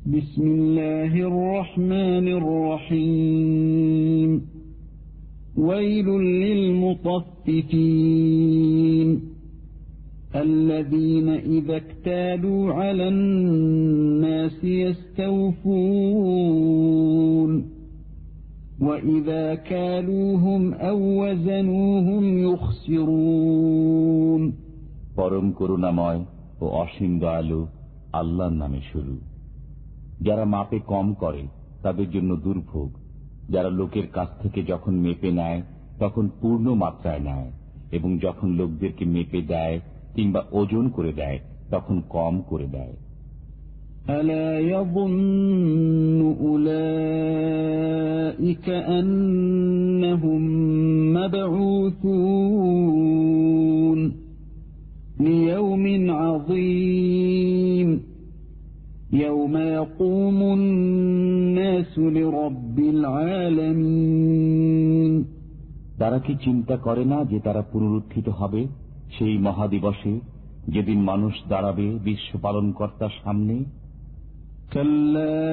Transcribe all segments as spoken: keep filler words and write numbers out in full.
بسم الله الرحمن الرحيم ويل للمطففين الذين إذا اكتالوا على الناس يستوفون وإذا كالوهم أو وزنوهم يخسرون পরম করুণাময় ও অসীম দয়ালু আল্লাহর নামে শুরু। যারা মাপে কম করে তাদের জন্য দুর্ভোগ। যারা লোকের কাছ থেকে যখন মেপে নেয় তখন পূর্ণ মাত্রায় নেয়, এবং যখন লোকদেরকে মেপে দেয় কিংবা ওজন করে দেয় তখন কম করে দেয়। ألا يظن أولئك أنهم مبعوثون ليوم عظيم يوم يقوم الناس لرب العالمين তারা কি চিন্তা করে না যে তারা পুনরুত্থিত হবে সেই মহাদিবসে, যেদিন মানুষ দাঁড়াবে বিশ্ব পালনকর্তার সামনে? كلا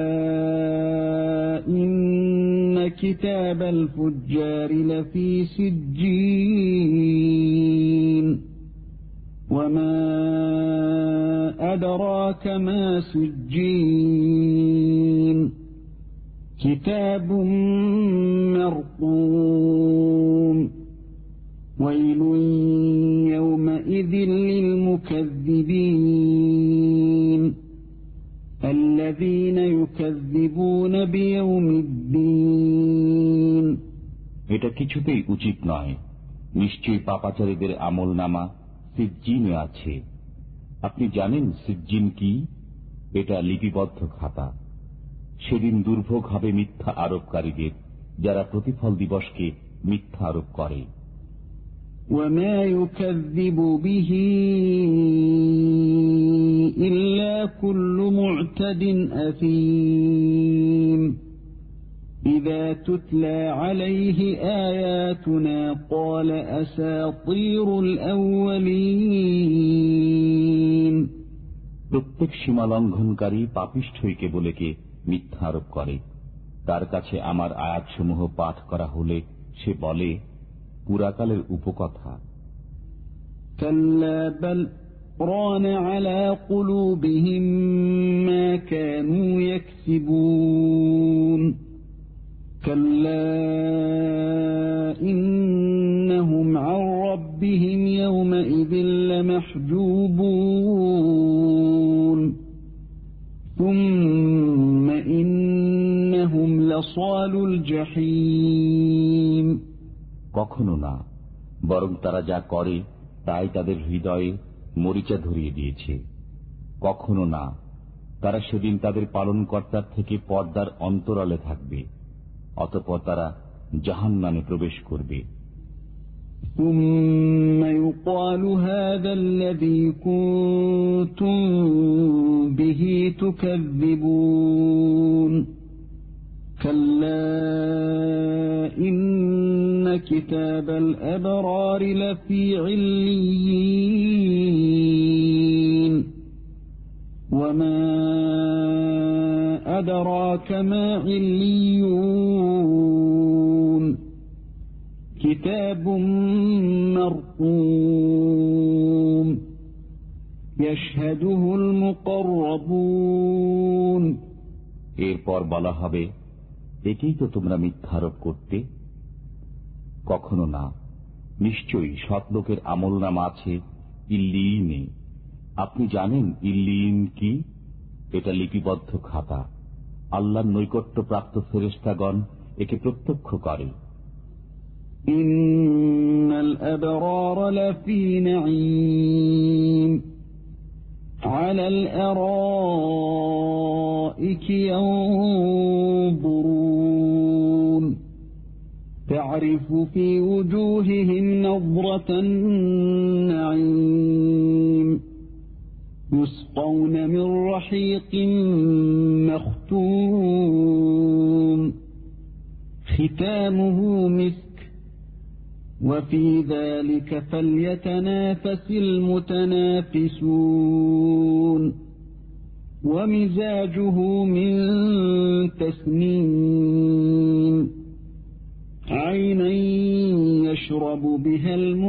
إن كتاب الفجار لفي سجين وما أدراك ما سجين كتاب مرقوم ويل يومئذ للمكذبين الذين يكذبون بيوم الدين এটা কিছুতেই উচিত নয়। নিশ্চয়ই পাপাচারীদের আমল নামা সিজ্জিনে আছে। আপনি জানেন সিজ্জিন কি? এটা লিপিবদ্ধ খাতা। সেদিন দুর্ভোগ হবে মিথ্যা আরোপকারীদের, যারা প্রতিফল দিবসকে মিথ্যা আরোপ করে। وما يكذب به إلا كل معتد أثيم إذا تتلى عليه آياتنا قال أساطير الأولين প্রত্যেক সীমা লঙ্ঘনকারী পাপিষ্ঠই কেবলকে মিথ্যা আরোপ করে। তার কাছে আমার আয়াতসমূহ পাঠ করা হলে সে বলে পুরাকালের উপকথা। كلا بل ران على قلوبهم ما كانوا يكسبون كلا إنهم عن ربهم يومئذ لمحجوبون ثم إنهم لصالوا الجحيم কখনো না, বরং তারা যা করে তাই তাদের হৃদয়ে মরিচা ধরিয়ে দিয়েছে। কখনো না, তারা সেদিন তাদের পালনকর্তার থেকে পর্দার অন্তরালে থাকবে, অতঃপর তারা জাহান্নামে প্রবেশ করবে। ثم يقال هذا الذي كنتم به تكذبون كلا إن كتاب الأبرار لفي عليين وما أدراك ما عليون كتاب مرقوم يشهده المقربون এরপর বলা হবে, একেই তো তোমরা মিথ্যারোপ করতে। কখনো না, নিশ্চয়ই সৎলোকের আমলনামা আছে ইল্লিয়িনে। আপনি জানেন ইল্লিয়িন কি? এটা লিপিবদ্ধ খাতা। আল্লাহর নৈকট্যপ্রাপ্ত ফেরেশতাগণ একে প্রত্যক্ষ করে। ইন্নাল আবরার লাফি নাঈম আলাল আরাইকি ইয়ানজুরুন تعرف في وجوههم نظرة النعيم يسقون من رحيق مختوم ختامه مسك وفي ذلك فليتنافس المتنافسون ومزاجه من تسنيم عينا يشرب بها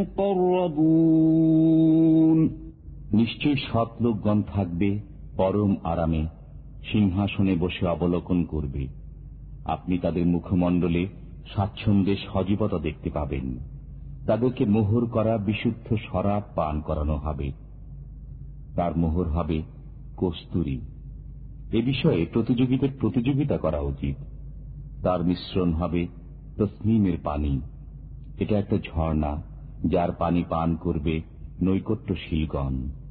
المقربون নিশ্চয় সৎ লোকগণ থাকবে পরম আরামে, সিংহাসনে বসে অবলোকন করবে। আপনি তাদের মুখমণ্ডলে স্বাচ্ছন্দ্যে সজীবতা দেখতে পাবেন। তাদেরকে মোহর করা বিশুদ্ধ শরাব পান করানো হবে, তার মোহর হবে কস্তুরী। এ বিষয়ে প্রতিযোগীদের প্রতিযোগিতা করা উচিত। তার মিশ্রণ হবে তসনিমের পানি। এটা একটা ঝর্ণা, যার পানি পান করবে নৈকট্যশীলগণ।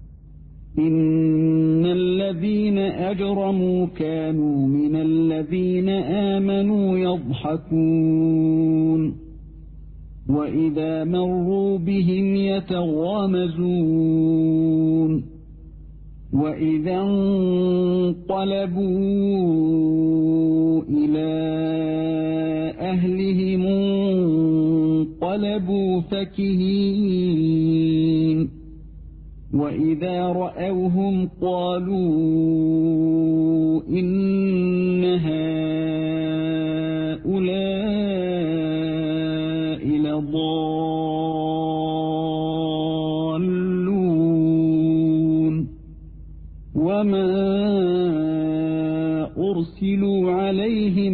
ইন্নাল্লাযীনা আজরামু কানূ মিনাল্লাযীনা আমানু ইয়াদহাকুন ওয়া ইযা মাররু বিহিম ইয়াতাগামাজুন ওয়া ইযা ইনকালাবু ইলা আহলিহিম ইনকালাবু ফাকিহীন وَإِذَا رَأَوْهُمْ قَالُوا إِنَّ هَؤُلَاءِ لَضَالُّونَ وَمَا أُرْسِلُوا عَلَيْهِمْ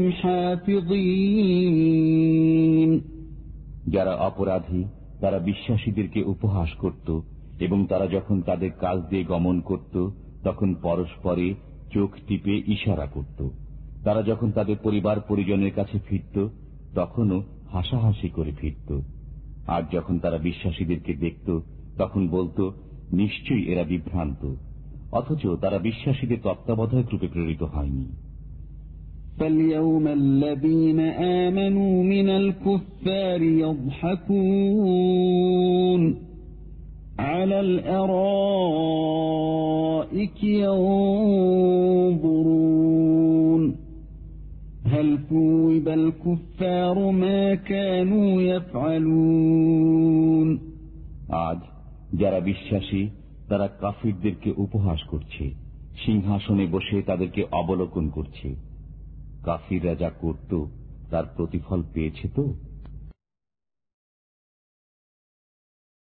حَافِظِينَ যারা অপরাধী তারা বিশ্বাসীদেরকে উপহাস করত, এবং তারা যখন তাদের কাজ দিয়ে গমন করত তখন পরস্পরে চোখ টিপে ইশারা করত। তারা যখন তাদের পরিবার পরিজনের কাছে ফিরত তখনও হাসাহাসি করে ফিরত। আর যখন তারা বিশ্বাসীদেরকে দেখত তখন বলত, নিশ্চয়ই এরা বিভ্রান্ত, অথচ তারা বিশ্বাসীদের তত্ত্বাবধায়ক রূপে প্রেরিত হয়নি। فَالْيَوْمَ الَّذِينَ آمَنُوا مِنَ الْكُفَّارِ يَضْحَكُونَ على الأرائك ينظرون هل ثوب الكفار ما كانوا يفعلون আজ যারা বিশ্বাসী তারা কাফিরদেরকে উপহাস করছে, সিংহাসনে বসে তাদেরকে অবলোকন করছে। কাফিররা যা করত তার প্রতিফল পেয়েছে তো।